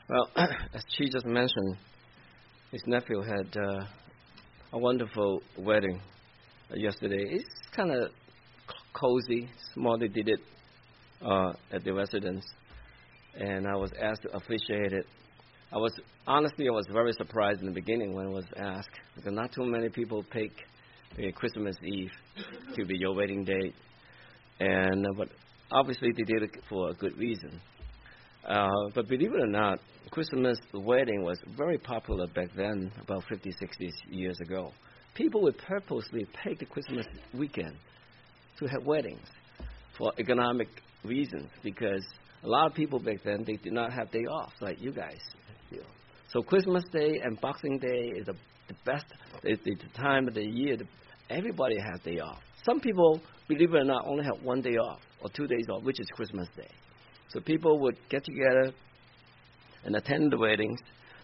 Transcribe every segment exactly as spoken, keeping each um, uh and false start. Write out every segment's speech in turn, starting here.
Well, as she just mentioned, his nephew had uh, a wonderful wedding uh, yesterday. It's kind of cozy, small. They did it uh, at the residence, and I was asked to officiate it. I was honestly, I was very surprised in the beginning when I was asked, because not too many people pick uh, Christmas Eve to be your wedding date, and uh, but obviously they did it for a good reason. Uh, but believe it or not, Christmas wedding was very popular back then, about fifty, sixty years ago. People would purposely pick the Christmas weekend to have weddings for economic reasons, because a lot of people back then, they did not have day off like you guys do. So Christmas Day and Boxing Day is the, the best, is the time of the year that everybody has day off. Some people, believe it or not, only have one day off or two days off, which is Christmas Day. So people would get together and attend the weddings.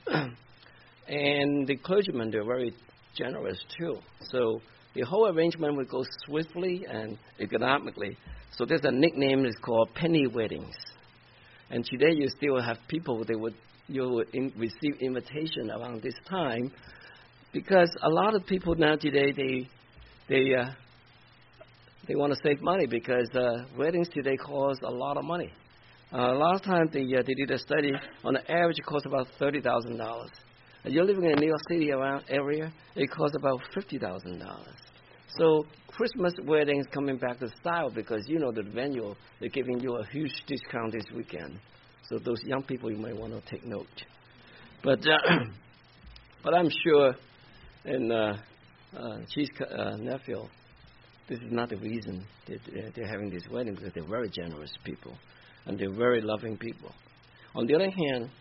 And the clergymen, they're very generous too. So the whole arrangement would go swiftly and economically. So there's a nickname is called penny weddings. And today you still have people, they would you would in, receive invitation around this time, because a lot of people now today, they they uh, they want to save money, because uh, weddings today cost a lot of money. Uh, last time they, uh, they did a study, on the average it costs about thirty thousand dollars. You're living in New York City around area, it costs about fifty thousand dollars. So Christmas weddings coming back to style, because you know the venue, they're giving you a huge discount this weekend. So those young people, you might want to take note. But uh, but I'm sure in uh, uh, Chi's uh, nephew, this is not the reason that uh, they're having this wedding, because they're very generous people. And they're very loving people. On the other hand,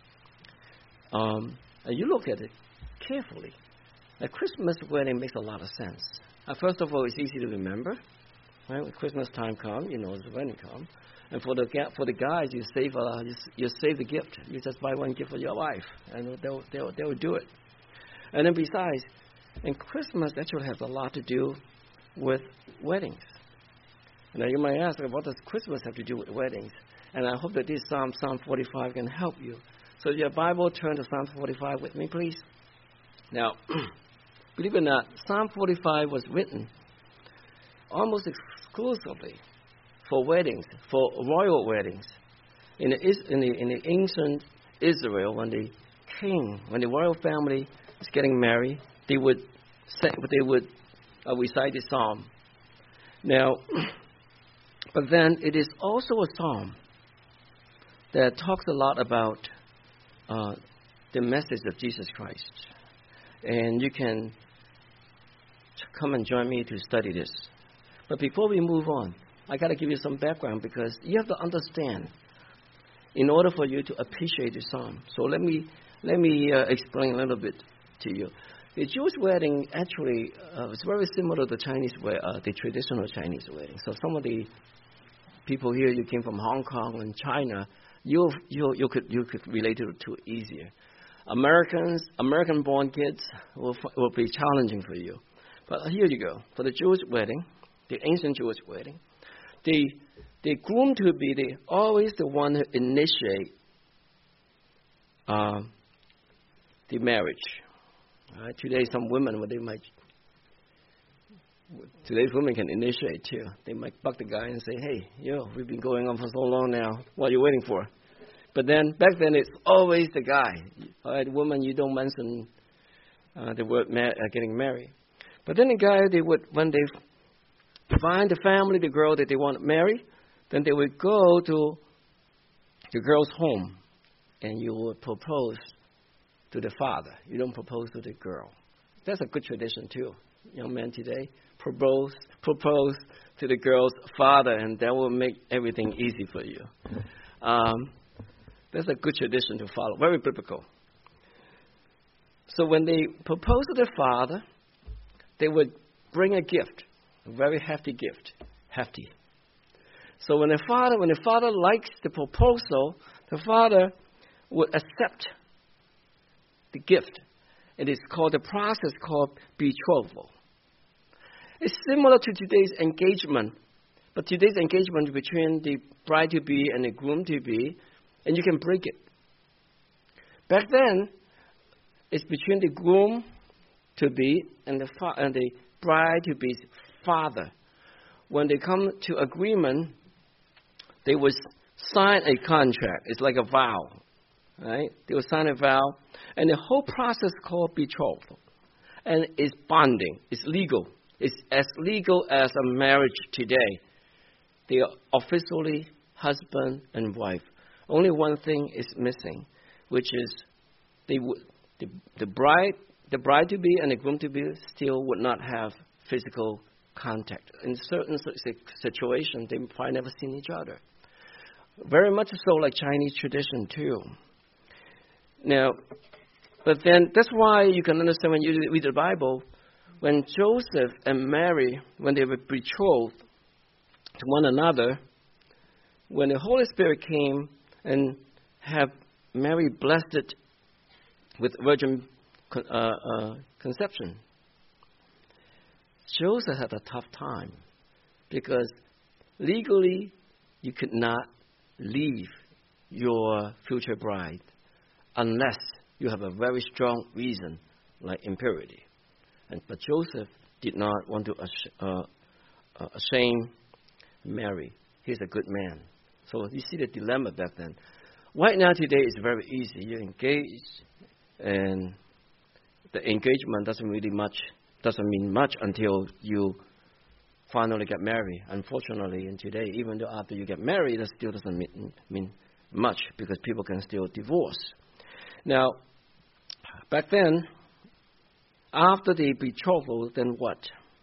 um, you look at it carefully. A Christmas wedding makes a lot of sense. Uh, first of all, it's easy to remember. Right? When Christmas time comes, you know, the wedding comes. And for the for the guys, you save uh, you, you save the gift. You just buy one gift for your wife, and they'll they'll they'll do it. And then besides, and Christmas actually has a lot to do with weddings. Now you might ask, what does Christmas have to do with weddings? And I hope that this Psalm, Psalm forty-five, can help you. So your Bible, turn to Psalm forty-five with me, please. Now, believe it or not, Psalm forty-five was written almost exclusively for weddings, for royal weddings. In the, in the, in the ancient Israel, when the king, when the royal family was getting married, they would say, they would uh, recite the psalm. Now, but then it is also a psalm that talks a lot about uh, the message of Jesus Christ. And you can come and join me to study this. But before we move on, I got to give you some background, because you have to understand in order for you to appreciate the psalm. So let me let me uh, explain a little bit to you. The Jewish wedding actually uh, is very similar to the Chinese, uh, the traditional Chinese wedding. So some of the people here, you came from Hong Kong and China, you you you could you could relate it to it easier. Americans, American-born kids will will be challenging for you. But here you go. For the Jewish wedding, the ancient Jewish wedding, the the groom to be the always the one who initiate uh, the marriage. Right? Today, some women, well, they might. Today's women can initiate too. They might bug the guy and say, "Hey, yo, we've been going on for so long now. What are you waiting for?" But then back then, it's always the guy. All right, woman, you don't mention uh, the word ma- uh, getting married. But then the guy, they would, when they find the family, the girl that they want to marry, then they would go to the girl's home, and you would propose to the father. You don't propose to the girl. That's a good tradition too. Young men today, propose propose to the girl's father, and that will make everything easy for you. Um, that's a good tradition to follow, very biblical. So when they propose to their father, they would bring a gift, a very hefty gift, hefty. So when the father, when the father likes the proposal, the father would accept the gift. It is called, the process called betrothal. It's similar to today's engagement, but today's engagement between the bride-to-be and the groom-to-be, and you can break it. Back then, it's between the groom to be and the fa- and the bride to be's father. When they come to agreement, they would sign a contract. It's like a vow, right? They would sign a vow, and the whole process called betrothal, and it's bonding. It's legal. It's as legal as a marriage today. They are officially husband and wife. Only one thing is missing, which is they would, the, the bride, the bride to be and the groom to be still would not have physical contact. In certain situations, they probably never seen each other. Very much so like Chinese tradition too. Now, but then that's why you can understand when you read the Bible, when Joseph and Mary, when they were betrothed to one another, when the Holy Spirit came and have Mary blessed with virgin uh, uh, conception, Joseph had a tough time because legally you could not leave your future bride unless you have a very strong reason like impurity. And, but Joseph did not want to uh, uh, shame Mary. He's a good man. So you see the dilemma back then. Right now today it's very easy. You engage, and the engagement doesn't really much doesn't mean much until you finally get married. Unfortunately, in today, even though after you get married, that still doesn't mean, mean much because people can still divorce. Now, back then, after the betrothal, then what?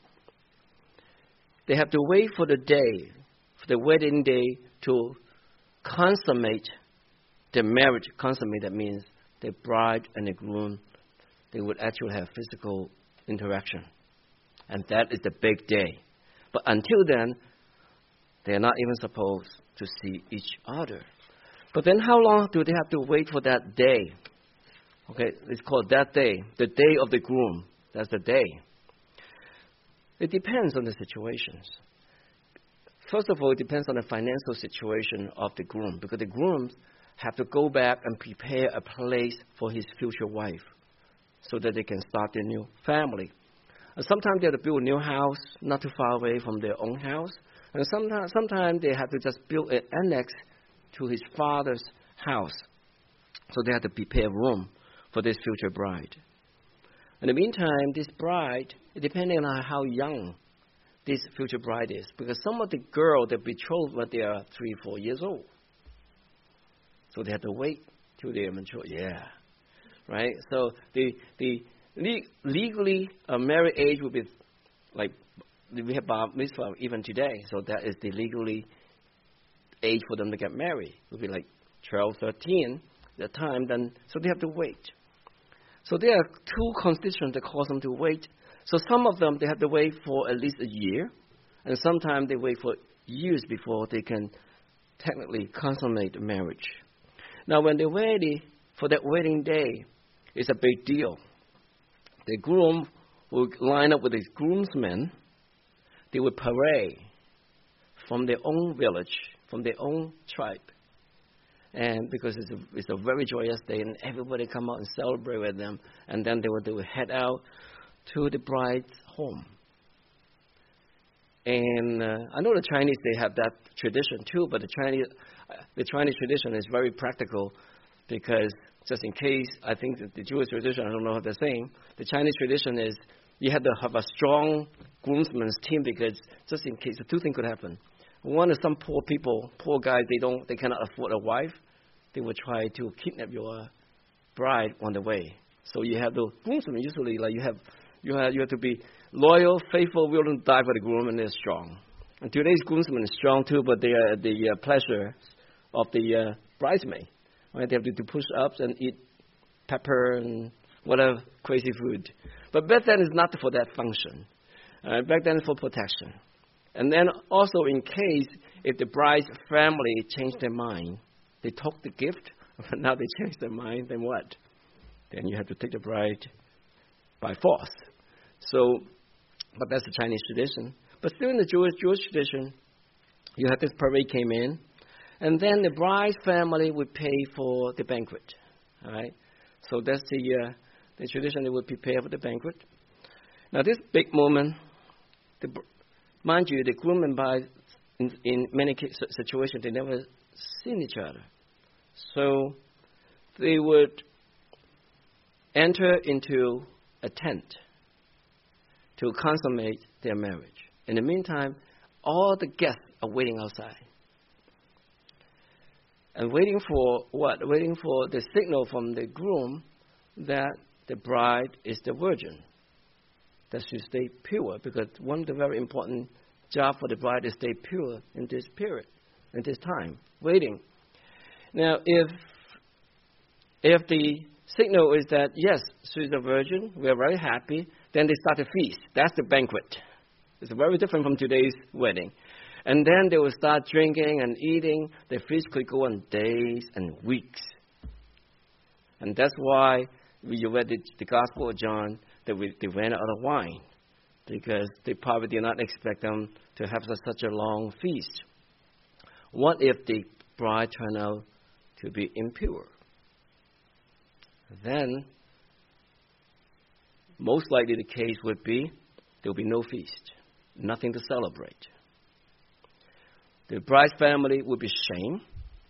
They have to wait for the day, for the wedding day, to consummate the marriage. Consummate, that means the bride and the groom, they would actually have physical interaction. And that is the big day. But until then, they're not even supposed to see each other. But then how long do they have to wait for that day? Okay, it's called that day, the day of the groom. That's the day. It depends on the situations. First of all, it depends on the financial situation of the groom, because the grooms have to go back and prepare a place for his future wife so that they can start their new family. And sometimes they have to build a new house not too far away from their own house. And sometimes, sometimes they have to just build an annex to his father's house. So they have to prepare room for this future bride. In the meantime, this bride, depending on how young this future bride is, because some of the girls, they're betrothed when they are three, four years old. So they have to wait till they are mature. Yeah, right? So the the le- legally uh, married age would be like, we have bar mitzvah even today. So that is the legally age for them to get married. It would be like twelve, thirteen, the time. Then so they have to wait. So there are two conditions that cause them to wait. So some of them, they have to wait for at least a year, and sometimes they wait for years before they can technically consummate the marriage. Now, when they're ready for that wedding day, it's a big deal. The groom will line up with his groomsmen. They will parade from their own village, from their own tribe. And because it's a, it's a very joyous day, and everybody come out and celebrate with them, and then they will, they will head out to the bride's home. And uh, I know the Chinese, they have that tradition too, but the Chinese, uh, the Chinese tradition is very practical, because just in case, I think that the Jewish tradition, I don't know what they're saying, the Chinese tradition is you have to have a strong groomsmen's team, because just in case, the two things could happen. One is some poor people, poor guys, they don't, they cannot afford a wife. They will try to kidnap your bride on the way. So you have the groomsmen. Usually, like you have, you have, you have to be loyal, faithful, willing to die for the groom, and they're strong. And today's groomsmen is strong too, but they are the uh, pleasure of the uh, bridesmaid. Right? They have to do push-ups and eat pepper and whatever crazy food. But back then, it's not for that function. Uh, back then, it's for protection. And then also, in case if the bride's family changed their mind, they took the gift, but now they changed their mind, then what? Then you have to take the bride by force. So, but that's the Chinese tradition. But still in the Jewish Jewish tradition, you have this parade came in, and then the bride's family would pay for the banquet. All right? So that's the uh, the tradition. They would prepare for the banquet. Now this big moment, the, mind you, the groom and bride, in, in many situations, they never seen each other. So they would enter into a tent to consummate their marriage. In the meantime, all the guests are waiting outside. And waiting for what? Waiting for the signal from the groom that the bride is the virgin, that she stay pure, because one of the very important job for the bride is stay pure in this period, in this time, waiting. Now, if if the signal is that, yes, she's a virgin, we're very happy, then they start a feast. That's the banquet. It's very different from today's wedding. And then they will start drinking and eating. The feast could go on days and weeks. And that's why we read the, the Gospel of John, that we, they ran out of wine, because they probably did not expect them to have such a long feast. What if the bride turned out to be impure? Then, most likely the case would be there will be no feast, nothing to celebrate. The bride's family would be shamed,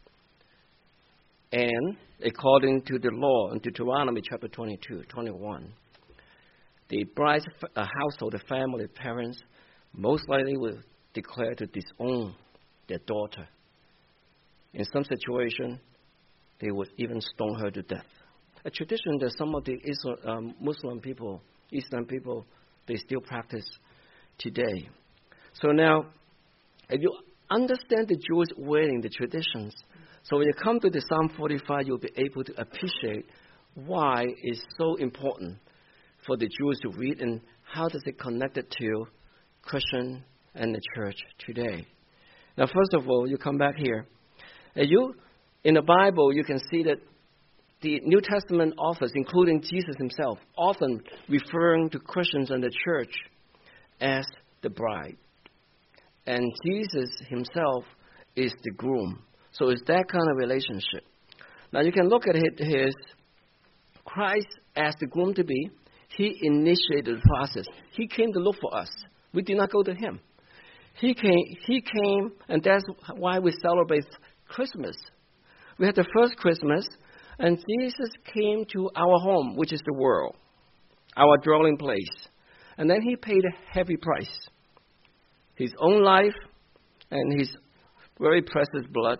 and according to the law in Deuteronomy chapter twenty-two, twenty-one, the bride's household, the family, the parents, most likely will declare to disown their daughter. In some situation, they would even stone her to death. A tradition that some of the Islam, um, Muslim people, Eastern people, they still practice today. So now, if you understand the Jewish wedding, the traditions, so when you come to the Psalm forty-five, you'll be able to appreciate why it's so important for the Jews to read, and how does it connect it to Christian and the church today. Now, first of all, you come back here. And you, in the Bible, you can see that the New Testament authors, including Jesus himself, often referring to Christians and the church as the bride. And Jesus himself is the groom. So it's that kind of relationship. Now you can look at his Christ as the groom to be. He initiated the process. He came to look for us. We did not go to him. He came, he came, and that's why we celebrate Christmas. We had the first Christmas, and Jesus came to our home, which is the world, our dwelling place. And then he paid a heavy price. His own life and his very precious blood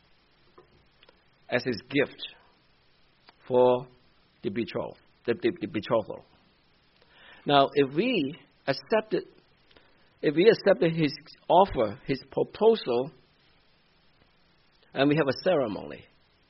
as his gift for the betrothal. The, the, the betrothal. Now, if we accepted, if we accepted his offer, his proposal, and we have a ceremony,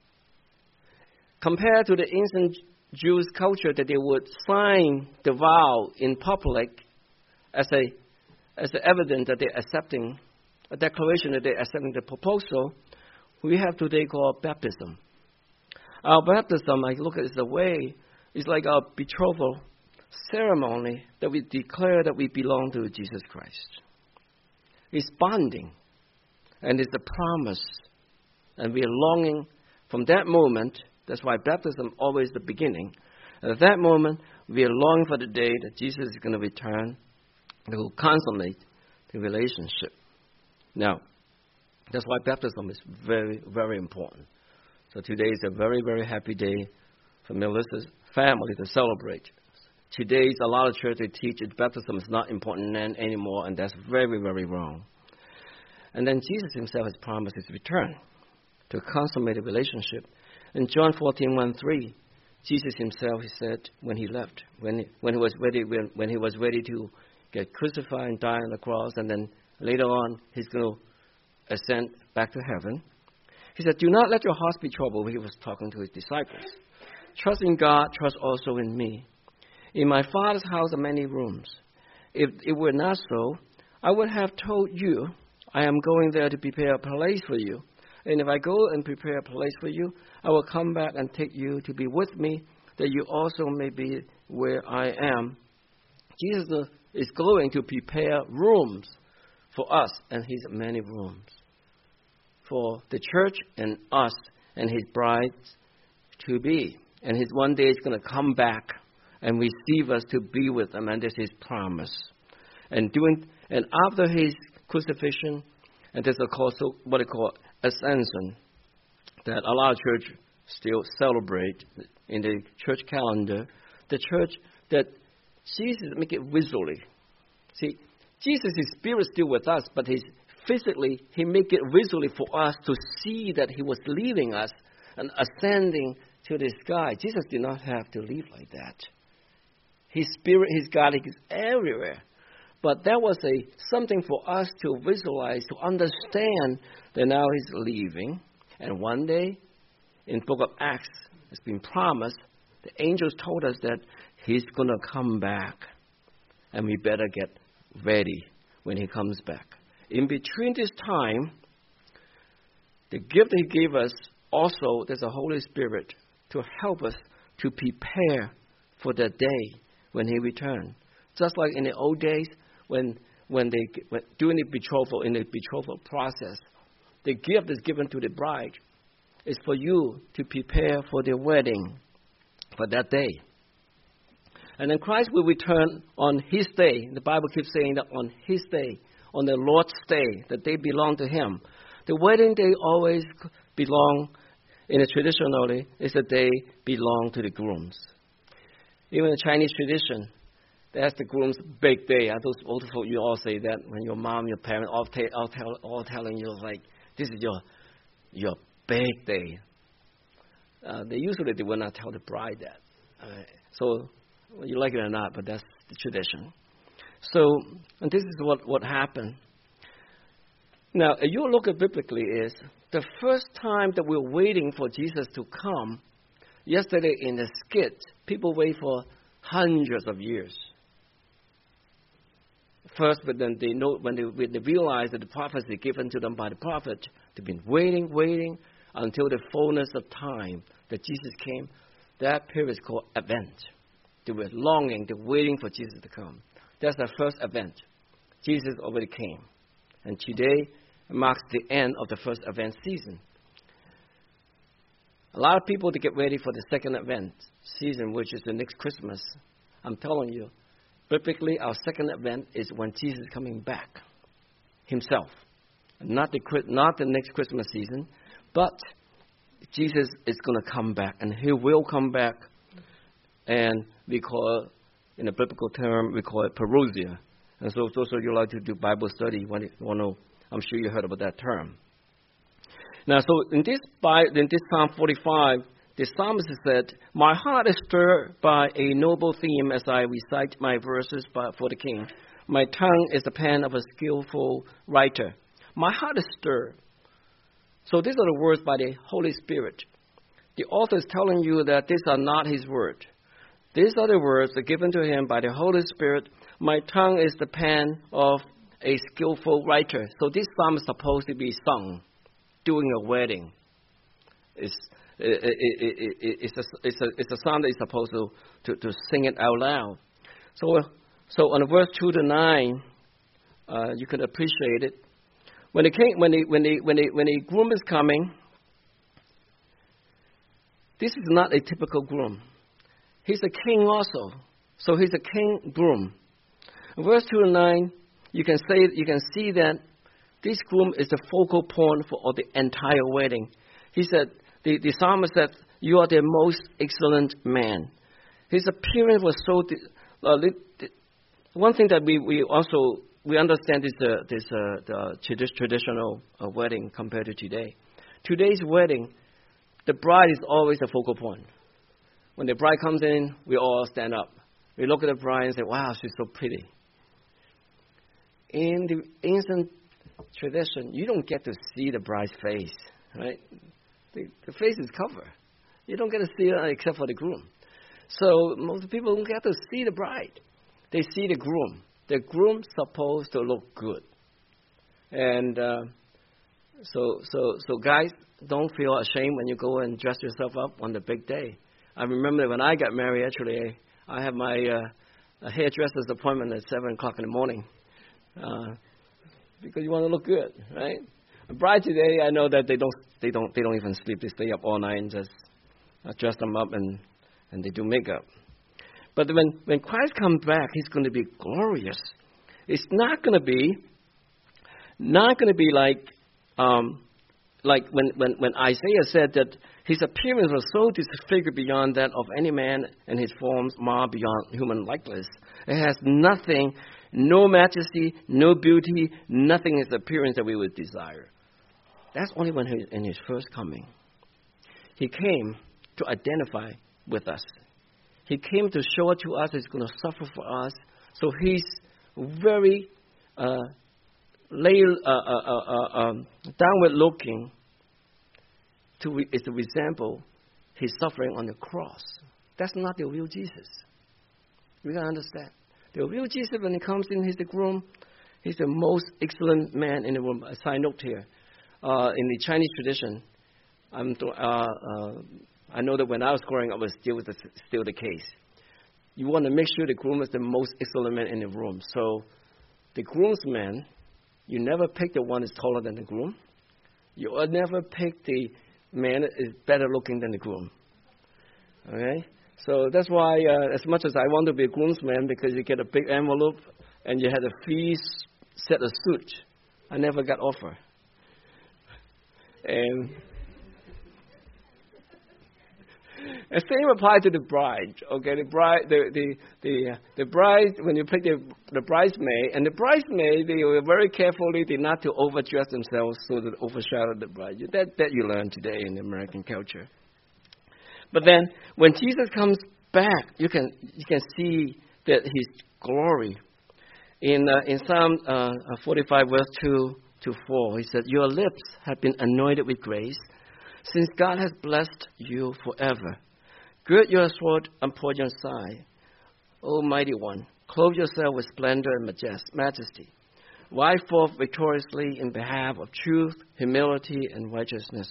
compared to the ancient Jewish culture that they would sign the vow in public as a as the evidence that they're accepting, a declaration that they're accepting the proposal, we have today called baptism. Our baptism, I look at it as a way, it's like our betrothal ceremony that we declare that we belong to Jesus Christ. It's bonding, and it's a promise, and we are longing from that moment. That's why baptism always the beginning. And at that moment, we are longing for the day that Jesus is going to return to consummate the relationship. Now, that's why baptism is very, very important. So today is a very, very happy day for Melissa's family to celebrate. Today's a lot of churches teach that baptism is not important anymore, and that's very, very wrong. And then Jesus himself has promised his return to consummate a relationship. In John fourteen, one, three, Jesus himself, he said, when he left, when he, when he was ready, when, when he was ready to get crucified and die on the cross, and then later on he's going to ascend back to heaven. He said, "Do not let your hearts be troubled." He was talking to his disciples. "Trust in God, trust also in me. In my Father's house are many rooms. If it were not so, I would have told you, I am going there to prepare a place for you. And if I go and prepare a place for you, I will come back and take you to be with me, that you also may be where I am." Jesus is going to prepare rooms for us, and his many rooms for the church and us and his bride to be. And He's one day He's going to come back and receive us to be with Him, and this is His promise. And doing, and after His crucifixion, and there's also what they call ascension, that a lot of church still celebrate in the church calendar. The church that Jesus make it visually. See, Jesus, His Spirit is still with us, but He's physically, He make it visually for us to see that He was leaving us and ascending to the sky. Jesus did not have to leave like that. His Spirit, His God is everywhere. But that was a something for us to visualize, to understand that now He's leaving. And one day, in the book of Acts, it's been promised, the angels told us that He's going to come back. And we better get ready when He comes back. In between this time, the gift He gave us, also there's a Holy Spirit to help us to prepare for the day when He returns. Just like in the old days, when when they when, during the betrothal, in the betrothal process, the gift is given to the bride. It's for you to prepare for the wedding for that day. And then Christ will return on His day. The Bible keeps saying that on His day, on the Lord's day, that they belong to Him. The wedding day always belong, in a traditionally, is that they belong to the grooms. Even in the Chinese tradition, that's the groom's big day. Those old folk, you all say that when your mom, your parents, all, ta- all, tell, all telling you, like, this is your your big day. Uh, they usually they will not tell the bride that. Uh, so, well, you like it or not, but that's the tradition. So, and this is what, what happened. Now, if you look at biblically is, the first time that we're waiting for Jesus to come, yesterday in the skit, people wait for hundreds of years. First, but then they know when they, when they realize that the prophecy given to them by the prophet, they've been waiting, waiting until the fullness of time that Jesus came. That period is called Advent. They were longing, they were waiting for Jesus to come. That's the first Advent. Jesus already came. And today marks the end of the first Advent season. A lot of people, to get ready for the second Advent season, which is the next Christmas. I'm telling you, biblically, our second Advent is when Jesus is coming back Himself. Not the, not the next Christmas season, but Jesus is going to come back, and He will come back. And we call it, in a biblical term, we call it parousia. And so those of you who like to do Bible study, want to, want to, I'm sure you heard about that term. Now, so in this, in this Psalm forty-five, the psalmist said, "My heart is stirred by a noble theme as I recite my verses by, for the king. My tongue is the pen of a skillful writer." My heart is stirred. So these are the words by the Holy Spirit. The author is telling you that these are not his words. These are the words that are given to him by the Holy Spirit. My tongue is the pen of a skillful writer. So this psalm is supposed to be sung during a wedding. It's, it, it, it, it, it's, a, it's, a, it's a psalm that is supposed to, to, to sing it out loud. So, so on verse two to nine, uh, you can appreciate it. When the king, when the when the when the when the groom is coming, this is not a typical groom. He's a king also, so he's a king groom. In verse two to nine, you can say you can see that this groom is the focal point for all the entire wedding. He said, the, the psalmist said, "You are the most excellent man." His appearance was so. Uh, one thing that we, we also we understand is the this uh, the tradi- traditional uh, wedding compared to today. Today's wedding, the bride is always the focal point. When the bride comes in, we all stand up. We look at the bride and say, "Wow, she's so pretty." In the ancient tradition, you don't get to see the bride's face, right? The, the face is covered. You don't get to see it except for the groom. So most people don't get to see the bride. They see the groom. The groom's supposed to look good. And uh, so, so, so guys, don't feel ashamed when you go and dress yourself up on the big day. I remember when I got married, actually, I had my uh, hairdresser's appointment at seven o'clock in the morning. Uh, because you want to look good, right? A bride today, I know that they don't, they don't, they don't even sleep. They stay up all night and just uh, dress them up and and they do makeup. But when, when Christ comes back, he's going to be glorious. It's not going to be, not going to be like, um, like when, when, when Isaiah said that his appearance was so disfigured beyond that of any man, and his forms marred beyond human likeness. It has nothing, no majesty, no beauty, nothing in his appearance that we would desire. That's only when he, in his first coming. He came to identify with us. He came to show it to us. He's going to suffer for us. So he's very uh, lay, uh, uh, uh, uh, um, downward looking to, re- is to resemble his suffering on the cross. That's not the real Jesus. We got to understand. The real Jesus, when he comes in his room, he's the most excellent man in the room. A side note here. Uh, in the Chinese tradition, I'm th- uh, uh, I know that when I was growing up, it was still the, still the case. You want to make sure the groom is the most excellent man in the room. So the groomsman, you never pick the one that's taller than the groom. You will never pick the man that is better looking than the groom. Okay? So that's why, uh, as much as I want to be a groomsman, because you get a big envelope and you had a free set of suit, I never got offer. And the same applies to the bride. Okay, the bride, the the the, uh, the bride. When you pick the the bridesmaid, and the bridesmaid, they were very carefully did not to overdress themselves so that overshadow the bride. That that you learn today in American culture. But then when Jesus comes back, you can you can see that his glory. In uh, in Psalm uh, forty-five, verse two to four, he said, "Your lips have been anointed with grace, since God has blessed you forever. Gird your sword upon your side, O mighty one. Clothe yourself with splendor and majest- majesty. Ride forth victoriously in behalf of truth, humility, and righteousness."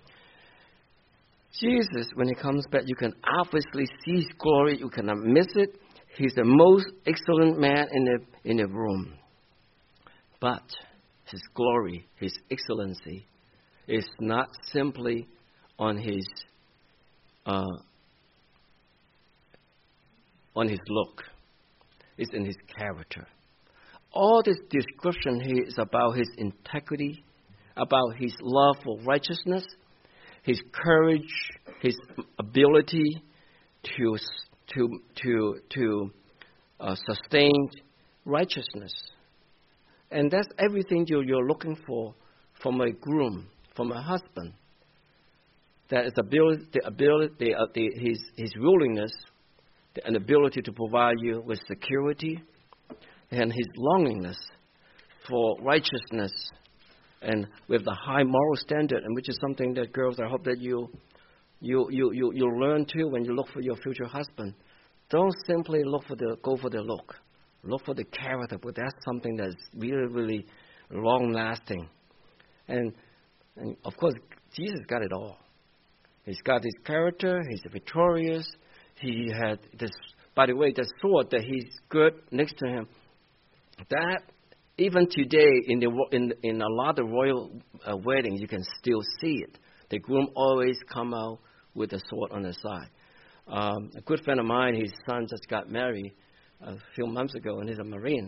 Jesus, when he comes back, you can obviously see his glory. You cannot miss it. He's the most excellent man in the in the room. But his glory, his excellency, is not simply on his uh, on his look. It's in his character. All this description here is about his integrity, about his love for righteousness, his courage, his ability to to to to uh, sustain righteousness. And that's everything you, you're looking for from a groom, from a husband. That is ability, the ability, the, uh, the, his his willingness, the, an ability to provide you with security, and his longingness for righteousness, and with the high moral standard, and which is something that girls, I hope that you you you you you learn too when you look for your future husband. Don't simply look for the go for the look. Look for the character, but that's something that's really, really long-lasting. And, and, of course, Jesus got it all. He's got his character. He's victorious. He had this, by the way, the sword that he's good next to him. That, even today, in, the, in, in a lot of royal uh, weddings, you can still see it. The groom always come out with a sword on his side. Um, a good friend of mine, his son just got married a few months ago, and he's a Marine,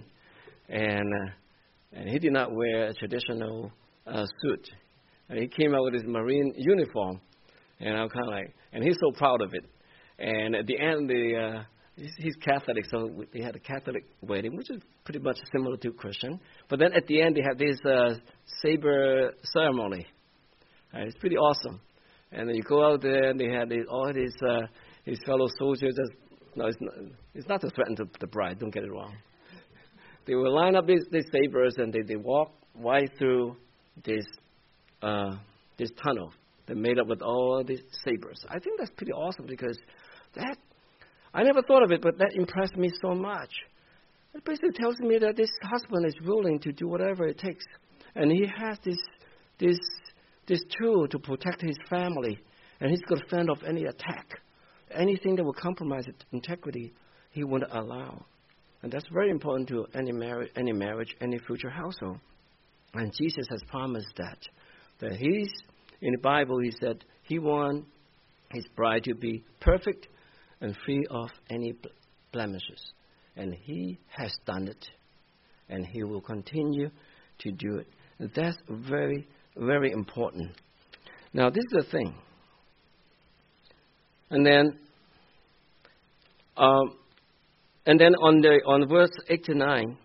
and uh, and he did not wear a traditional uh, suit. And he came out with his Marine uniform, and I'm kind of like, and he's so proud of it. And at the end, the uh, he's, he's Catholic, so they had a Catholic wedding, which is pretty much similar to Christian. But then at the end, they had this uh, saber ceremony. Uh, it's pretty awesome. And then you go out there, and they had these, all these uh, his fellow soldiers just. No, it's not, it's not to threaten to the bride. Don't get it wrong. They will line up these, these sabers, and they, they walk right through this uh, this tunnel. They're made up with all these sabers. I think that's pretty awesome because that I never thought of it, but that impressed me so much. It basically tells me that this husband is willing to do whatever it takes, and he has this this this tool to protect his family, and he's going to fend off any attack. Anything that will compromise integrity, he wouldn't allow. And that's very important to any marriage, any marriage, any future household. And Jesus has promised that. That he's, in the Bible, he said he wants his bride to be perfect and free of any blemishes. And he has done it, and he will continue to do it. And that's very, very important. Now, this is the thing. And then, um, and then on the on verse eight to nine.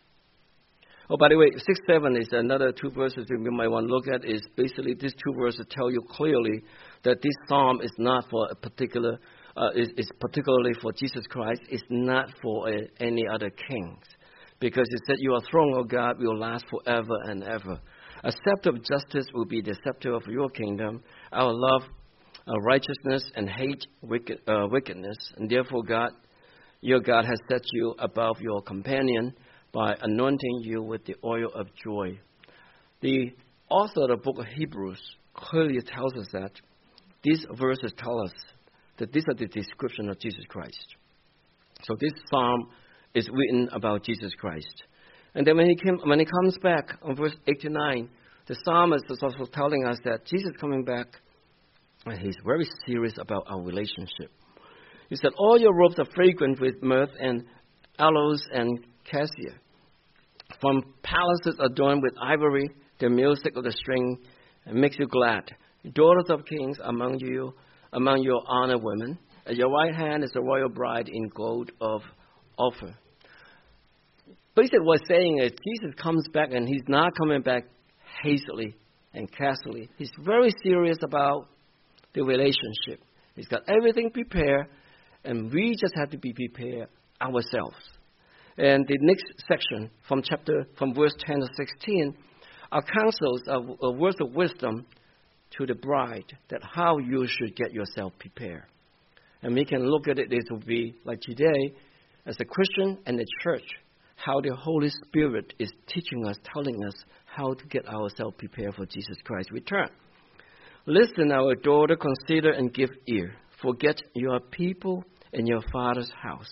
Oh, by the way, six, seven is another two verses that you might want to look at. Is basically these two verses tell you clearly that this psalm is not for a particular. Uh, is, is particularly for Jesus Christ. It's not for uh, any other kings. Because it said, your throne, O God, will last forever and ever. A scepter of justice will be the scepter of your kingdom. Our love, our righteousness, and hate wicked, uh, wickedness. And therefore, God, your God has set you above your companion by anointing you with the oil of joy. The author of the book of Hebrews clearly tells us that these verses tell us that these are the description of Jesus Christ. So this psalm is written about Jesus Christ. And then when he came, when he comes back on verse eight to nine, the psalmist is also telling us that Jesus is coming back, and he's very serious about our relationship. He said, all your robes are fragrant with myrrh and aloes and cassia. From palaces adorned with ivory, the music of the string makes you glad. Daughters of kings among you, among your honored women. At your right hand is a royal bride in gold of Ophir. Basically what's saying is Jesus comes back, and he's not coming back hastily and casually. He's very serious about the relationship. He's got everything prepared, and we just have to be prepared ourselves. And the next section from chapter, from verse ten to sixteen, are counsels of a words of wisdom to the bride, that how you should get yourself prepared. And we can look at it, this will be like today, as a Christian and a church, how the Holy Spirit is teaching us, telling us how to get ourselves prepared for Jesus Christ's return. Listen, our daughter, consider and give ear. Forget your people and your father's house.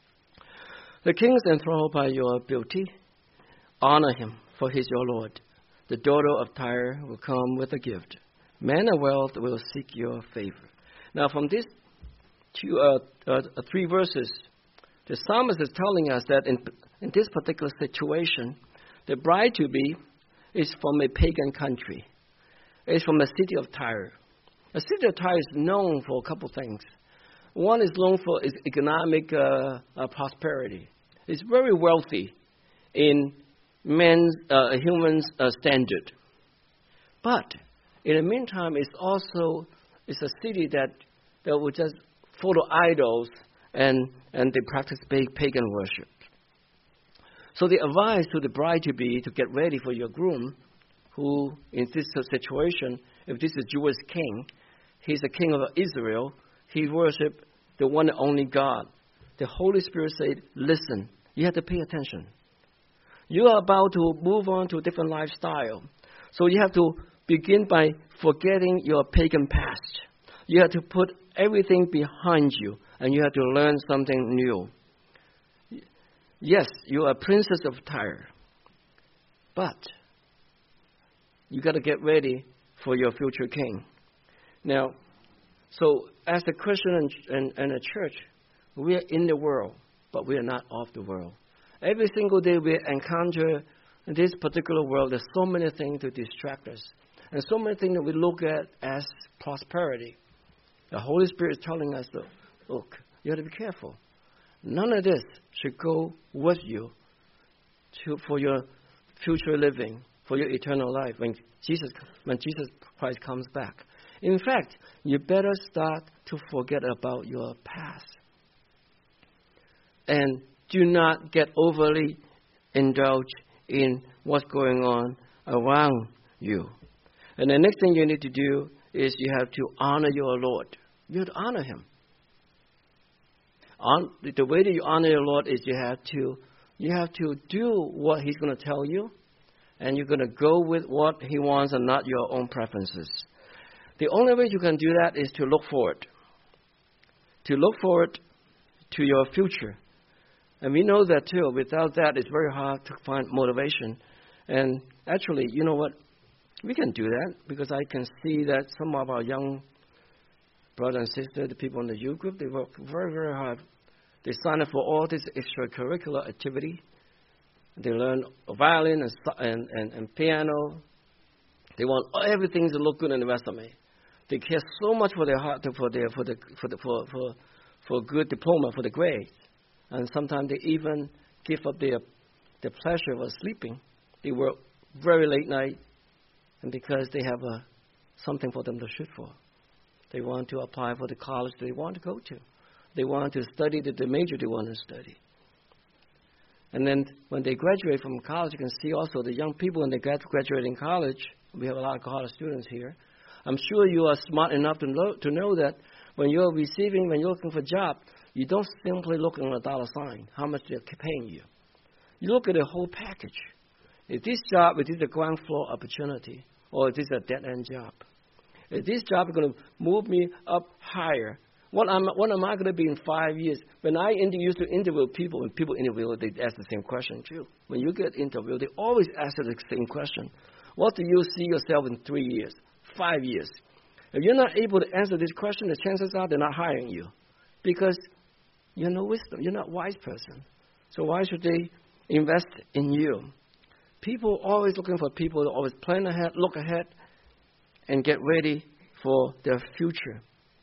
The king is enthralled by your beauty. Honor him, for he is your Lord. The daughter of Tyre will come with a gift. Men of wealth will seek your favor. Now, from these two, uh, uh, three verses, the psalmist is telling us that in, in this particular situation, the bride-to-be is from a pagan country. It's from the city of Tyre. The city of Tyre is known for a couple things. One is known for its economic uh, uh, prosperity. It's very wealthy in men's, uh, human's uh, standard. But in the meantime, it's also it's a city that, that would just follow idols and, and they practice pagan worship. So they advise to the bride-to-be to get ready for your groom, who in this situation, if this is Jewish king, he's the king of Israel, he worships the one and only God. The Holy Spirit said, listen, you have to pay attention. You are about to move on to a different lifestyle. So you have to begin by forgetting your pagan past. You have to put everything behind you, and you have to learn something new. Yes, you are a princess of Tyre, but you got to get ready for your future king. Now, so as a Christian and, and, and a church, we are in the world, but we are not of the world. Every single day we encounter in this particular world, there's so many things to distract us. And so many things that we look at as prosperity. The Holy Spirit is telling us, look, you have to be careful. None of this should go with you to, for your future living, for your eternal life when Jesus, when Jesus Christ comes back. In fact, you better start to forget about your past. And do not get overly indulged in what's going on around you. And the next thing you need to do is you have to honor your Lord. You have to honor him. On, the way that you honor your Lord is you have to you have to do what he's going to tell you, and you're going to go with what he wants and not your own preferences. The only way you can do that is to look forward. To look forward to your future. And we know that too. Without that, it's very hard to find motivation. And actually, you know what? We can do that because I can see that some of our young brother and sister, the people in the youth group, they work very, very hard. They sign up for all this extracurricular activity. They learn violin and, and, and, and piano. They want everything to look good in the resume. They care so much for their heart, for their for the for the for for, for good diploma, for the grades. And sometimes they even give up their their pleasure of sleeping. They work very late night, and because they have a, something for them to shoot for. They want to apply for the college they want to go to. They want to study the, the major they want to study. And then when they graduate from college, you can see also the young people when they graduate in college. We have a lot of college students here. I'm sure you are smart enough to know, to know that when you're receiving, when you're looking for a job, you don't simply look at a dollar sign, how much they're paying you. You look at the whole package. Is this job, is this a ground floor opportunity, or is this a dead-end job? Is this job going to move me up higher? What am, what am I going to be in five years? When I inter- used to interview people, when people interview, they ask the same question too. When you get interviewed, they always ask the same question. What do you see yourself in three years, five years? If you're not able to answer this question, the chances are they're not hiring you because you're no wisdom. You're not a wise person. So why should they invest in you? People are always looking for people to always plan ahead, look ahead, and get ready for their future.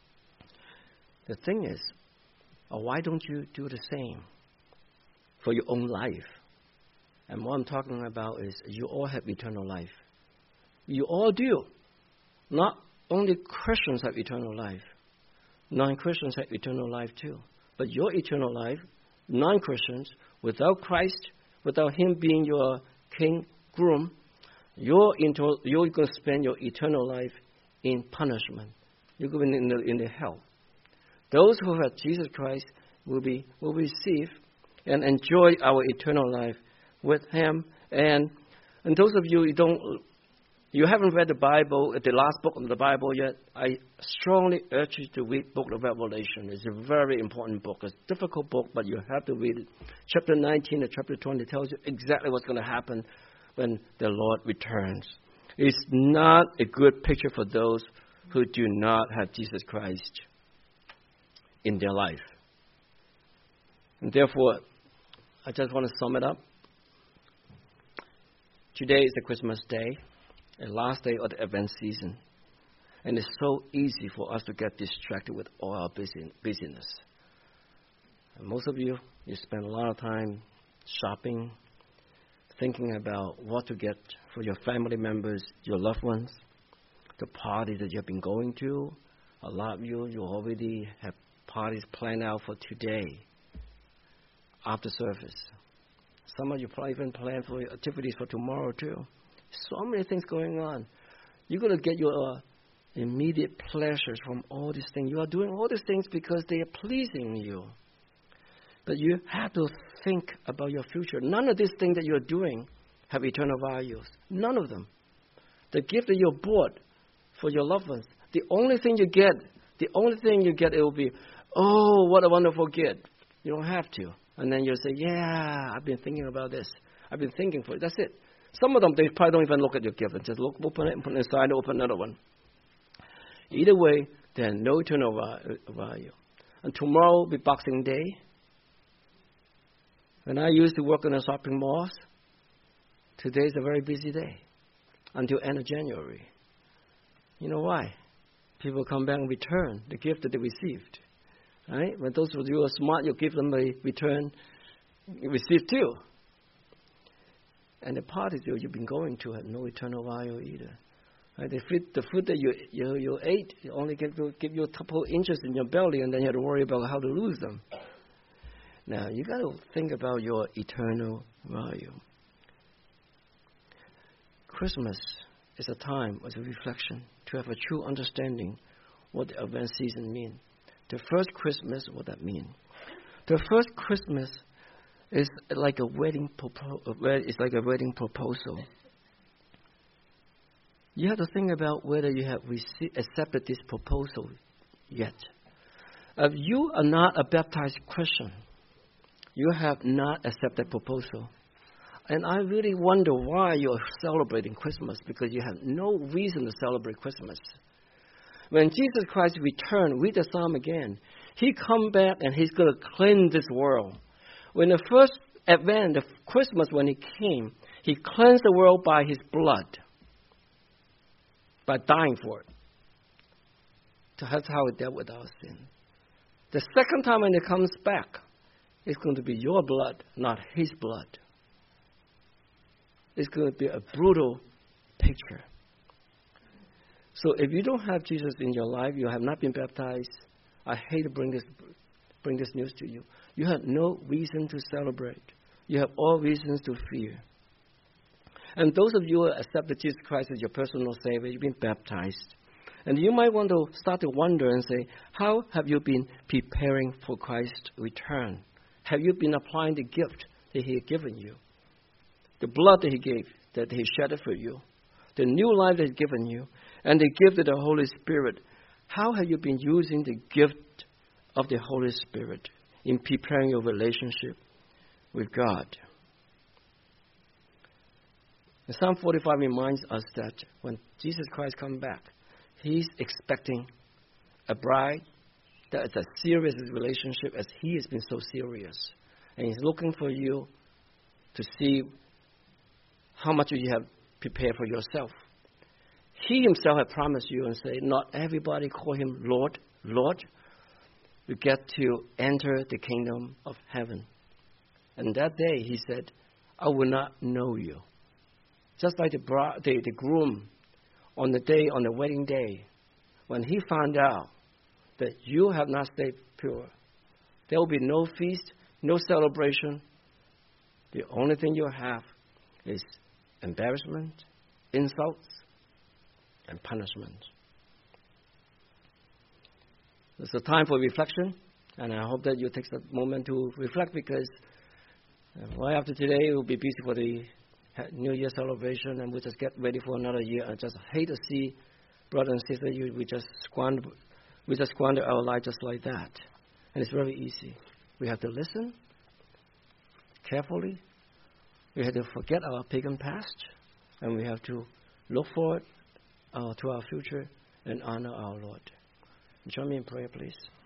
The thing is, uh, why don't you do the same for your own life? And what I'm talking about is you all have eternal life. You all do. Not only Christians have eternal life. Non-Christians have eternal life too. But your eternal life, non-Christians, without Christ, without Him being your king, groom, you're, into, you're going to spend your eternal life in punishment. You're going in the, in the hell. Those who have Jesus Christ will be will receive and enjoy our eternal life with Him. And and those of you who don't, you haven't read the Bible, the last book of the Bible yet, I strongly urge you to read Book of Revelation. It's a very important book. It's a difficult book, but you have to read it. Chapter nineteen and chapter twenty tells you exactly what's going to happen when the Lord returns. It's not a good picture for those who do not have Jesus Christ in their life. And therefore, I just want to sum it up. Today is the Christmas day, the last day of the Advent season. And it's so easy for us to get distracted with all our busy, busyness. And most of you, you spend a lot of time shopping, thinking about what to get for your family members, your loved ones, the parties that you've been going to. A lot of you, you already have parties planned out for today, after service. Some of you probably even plan for your activities for tomorrow too. So many things going on. You're going to get your uh, immediate pleasures from all these things. You are doing all these things because they are pleasing you. But you have to think about your future. None of these things that you're doing have eternal values. None of them. The gift that you bought for your loved ones, the only thing you get, the only thing you get, it will be, oh, what a wonderful gift. You don't have to. And then you'll say, yeah, I've been thinking about this. I've been thinking for it. That's it. Some of them, they probably don't even look at your gift. Just look, open it and put it aside, open another one. Either way, there's no eternal value. And tomorrow will be Boxing Day. When I used to work in the shopping malls, today is a very busy day until end of January. You know why? People come back and return the gift that they received. Right? When those of you are smart, you give them a return, you receive too. And the parties that you've been going to have no eternal value either. Right? The food, the food that you, you you ate you only give you, give you a couple inches in your belly, and then you have to worry about how to lose them. Now, you got to think about your eternal value. Christmas is a time of reflection to have a true understanding what the Advent season means. The first Christmas, what that mean? The first Christmas is like a wedding propo- It's like a wedding proposal. You have to think about whether you have received, accepted this proposal yet. If you are not a baptized Christian, you have not accepted proposal. And I really wonder why you're celebrating Christmas, because you have no reason to celebrate Christmas. When Jesus Christ returned, read the psalm again. He come back and he's going to cleanse this world. When the first advent, the Christmas when he came, he cleansed the world by his blood, by dying for it. So that's how he dealt with our sin. The second time when he comes back, it's going to be your blood, not his blood. It's going to be a brutal picture. So if you don't have Jesus in your life, you have not been baptized, I hate to bring this, bring this news to you. You have no reason to celebrate. You have all reasons to fear. And those of you who accepted Jesus Christ as your personal Savior, you've been baptized. And you might want to start to wonder and say, how have you been preparing for Christ's return? Have you been applying the gift that he had given you? The blood that he gave, that he shed for you. The new life that he's given you. And the gift of the Holy Spirit. How have you been using the gift of the Holy Spirit in preparing your relationship with God? And Psalm forty-five reminds us that when Jesus Christ comes back, he's expecting a bride that is as serious a relationship as he has been so serious. And he's looking for you to see how much you have prepared for yourself. He himself had promised you and said, not everybody call him Lord, Lord. You get to enter the kingdom of heaven. And that day he said, I will not know you. Just like the, bra- the, the groom on the day, on the wedding day, when he found out that you have not stayed pure, there will be no feast, no celebration. The only thing you have is embarrassment, insults, and punishment. It's a time for reflection, and I hope that you take that moment to reflect, because right after today we'll be busy for the New Year celebration, and we'll just get ready for another year. I just hate to see, brother and sister, you, we just squander, we just squander our life just like that. And it's very easy. We have to listen carefully. We have to forget our pagan past, and we have to look forward uh, to our future and honor our Lord. Join me in prayer, please.